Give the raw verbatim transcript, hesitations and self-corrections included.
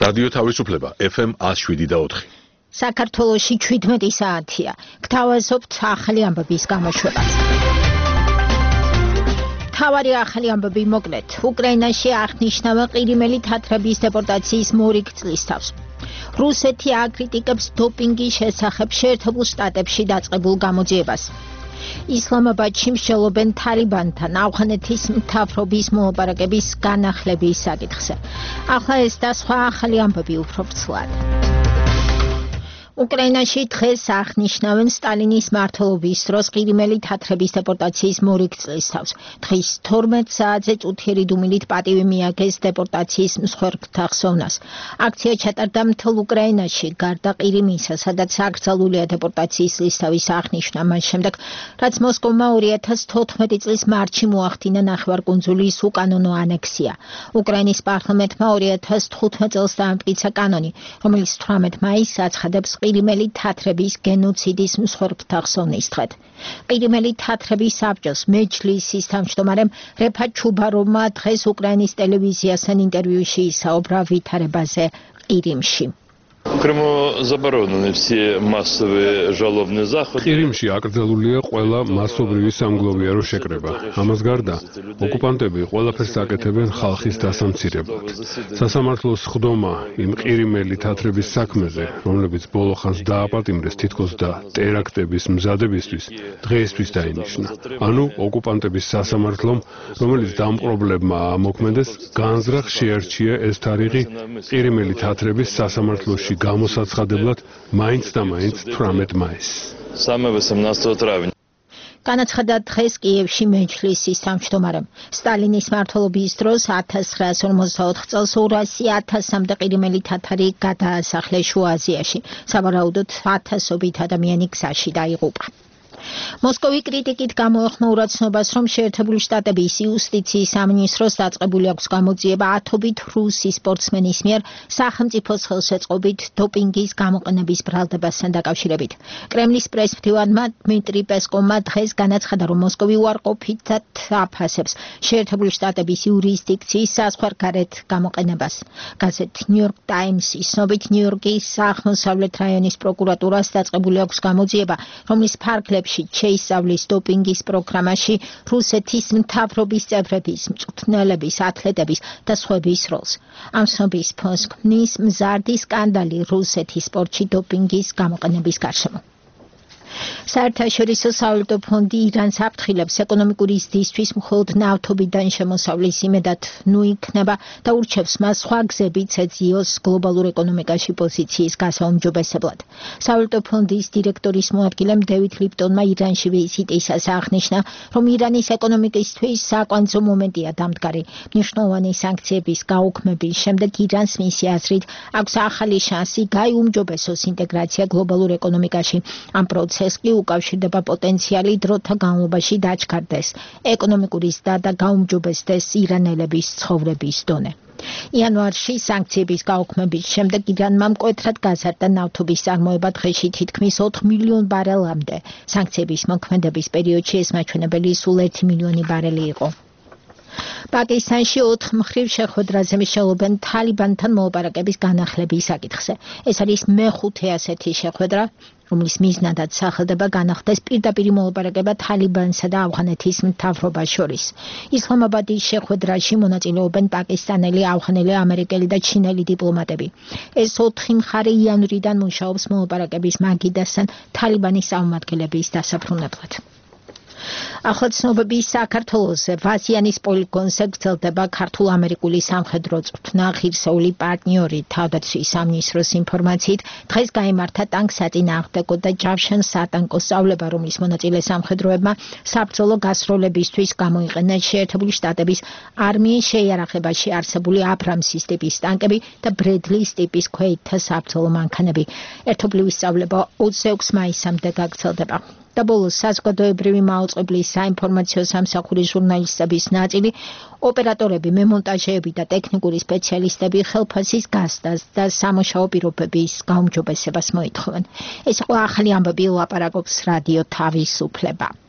რადიო თავისუფლება F M one oh seven და four. საქართველოში seventeen საათია. გთავაზობთ ახალი ამბების გამოშვებას. თავარი ახალი ამბები მოკლედ. უკრაინაში აღნიშნავდა ყირიმელი თათრების დეპორტაციის მორიგ წლის თავს. რუსეთი აკრიტიკებს დოპინგის შესახებ შეერთებულ შტატებში დაწყებულ გამოძიებას. ისლამაბადში მსჯელობენ თალიბანთან ავღანეთის მთავრობის მოლაპარაკების განახლების საკითხზე. ახლა ეს და სხვა ახალი ამბები უფრო ვრცლად. უკრაინაში დღეს აღნიშნავენ სტალინის მმართველობის დროს ყირიმელი თათრების დეპორტაციის მორიგ წლის თავს. დღის თორმეტ საათზე წუთიერი დუმილით პატივი მიაგეს დეპორტაციის მსხვერპლთა ხსოვნას. აქცია ჩატარდა მთელ უკრაინაში, გარდა ყირიმისა, სადაც აკრძალულია დეპორტაციის ლისტავის აღნიშვნა მას შემდეგ, რაც მოსკოვმა two thousand fourteen წლის მარტში მოახდინა ნახევარკუნძულის უკანონო ანექსია. უკრაინის პარლამენტმა two thousand fifteen წელს დაამტკიცა კანონი, რომელიც eighteen მაისს აცხადებს ყირიმელი თათრების გენოციდის მსხვერპლთა ხსოვნის დღედ. ყირიმელი თათრების საბჭოს მეჯლისის თავმჯდომარემ რეფათ ჩუბაროვმა დღეს უკრაინის ტელევიზიასთან ინტერვიუში ისაუბრა ვითარებაზე ყირიმში. Крыму заборонены все массовые жалобные заходы. ყირიმში აკრძალულია ყველა მასობრივი სამგლოვიარო შეკრება. ამას გარდა, ოკუპანტები ყველაფერს აკეთებენ ხალხის დასამცირებლად. სასამართლოს ხდომა იმ ყირიმელი თათრების საქმეზე, რომლებიც ბოლო ხანს დააპატიმრეს თითქოს და ტერაქტების მზადებისთვის, დღეისთვის დაინიშნა. ანუ ოკუპანტების სასამართლომ, რომელიც დამპყრობლებმა ამოქმედეს, განზრახ შეარჩია ეს თარიღი ყირიმელი თათრების სასამართლოში გამოსაცხადებლად მაინც და მაინც eighteen მაისს. Самое eighteen травня. განაცხადა დღეს კიევში მეჯლისის თავმჯდომარემ. სტალინის მმართველობის დროს nineteen forty-four წელს two hundred thousand-მდე ყირიმელი თათარი გადაასახლეს შუა აზიაში. სავარაუდოდ ათასობით ადამიანი გზაში დაიღუპა. მოსკოვი კრიტიკით გამოეხმო ურაცნობას, რომ შეერთებული შტატების იუსტიციის სამინისტროს დაწყებული აქვს გამოძიება ათობით რუსი სპორტსმენის მიერ სახელმწიფოს ხელშეწყობით დოპინგის გამოყენების ბრალდებასთან დაკავშირებით. კრემლის პრესმფრთივანმა დმიტრი პესკოვმა დღეს განაცხადა, რომ მოსკოვი უარყოფითად აფასებს შეერთებული შტატების იურისდიქციის საზღვარგარეთ გამოყენებას. გაზეთ New York Times-ის ცნობით, ნიუ-იორკის აღმოსავლეთ რაიონის პროკურატურას დაწყებული აქვს გამოძიება, რომლის ფარგლებში შეისწავლის დოპინგის პროგრამაში რუსეთის მთავრობის წევრების, მწვრთნელების, ათლეტების და სხვების როლს. ამ ცნობის ფონს ქმნის მზარდი სკანდალი რუსეთის სპორტში დოპინგის გამოყენების გარშემო. საერთაშორისო სავალუტო ფონდი ირანს აფრთხილებს ეკონომიკური ზრდისთვის მხოლოდ ნავთობიდან შემოსავლის იმედად ნუ იქნება და ურჩევს მას სხვა გზებით ეძიოს გლობალურ ეკონომიკაში პოზიციის გასაუმჯობესებლად. სავალუტო ფონდის დირექტორის მოადგილემ დევიდ ლიპტონმა ირანში ვიზიტისას აღნიშნა, რომ ირანის ეკონომიკისთვის საკვანძო მომენტია დამდგარი. მნიშვნელოვანი სანქციების გაუქმების შემდეგ ირანს მისი აზრით აქვს ახალი შანსი გაიუმჯობესოს ინტეგრაცია გლობალურ ეკონომიკაში. ამ პროცესს კი უკავშირდება პოტენციალი დროთა განმავლობაში დაჩქარდეს ეკონომიკური ზრდა და გაუმჯობესდეს ირანელების ცხოვრების დონე. იანვარში სანქციების გაუქმების შემდეგ ირანმა მკვეთრად გაზარდა ნავთობის წარმოება დღეში თითქმის four მილიონ ბარელამდე. სანქციების მოქმედების პერიოდში ეს მაჩვენებელი სულ one მილიონი ბარელი იყო. პაკისტანში ოთხ მხრივ შეხვედრაზე მსჯელობენ თალიბანთან მოლაპარაკების განახლების საკითხზე. ეს არის მეხუთე ასეთი შეხვედრა, რომლის მიზნადაც სახელდება განახდეს პირდაპირი მოლაპარაკება თალიბანსა და ავღანეთის მთავრობას შორის. ისლამაბადის შეხვედრაში მონაწილეობენ პაკისტანელი, ავღანელი, ამერიკელი და ჩინელი დიპლომატები. ეს ოთხი მხარე იანვრიდან მუშაობს მოლაპარაკების მაგიდასთან თალიბანის წარმომადგენლების დასაბრუნებლად. ახლა ცნობები საქართველოზე. ვაზიანის პოლიგონზე გრძელდება ქართულ-ამერიკული სამხედრო წვრთნა. ღირსეული პარტნიორი თავდაცვის სამინისტროს ინფორმაციით დღეს გაიმართა ტანკსაწინააღმდეგო და ჯავშან-სატანკო სწავლება, რომლის მონაწილე სამხედროებმა საბრძოლო გასროლებისთვის გამოიყენეს შეერთებული შტატების არმიის შეიარაღებაში არსებული აბრამსის ტიპის ტანკები და ბრედლის ტიპის ქვეითთა საბრძოლო მანქანები. ერთობლივი სწავლება twenty-six მაისამდე გაგრძელდება. და ბოლოს საზოგადოებრივი მაუწყებლის საინფორმაციო სამსახურის ჟურნალისტების ნაწილი, ოპერატორები, მემონტაჟეები და ტექნიკური სპეციალისტები ხელფასის გასდას და სამუშაო პირობების გაუმჯობესებას მოითხოვენ. ეს იყო ახალი ამბები, ლაპარაკობს რადიო თავისუფლება.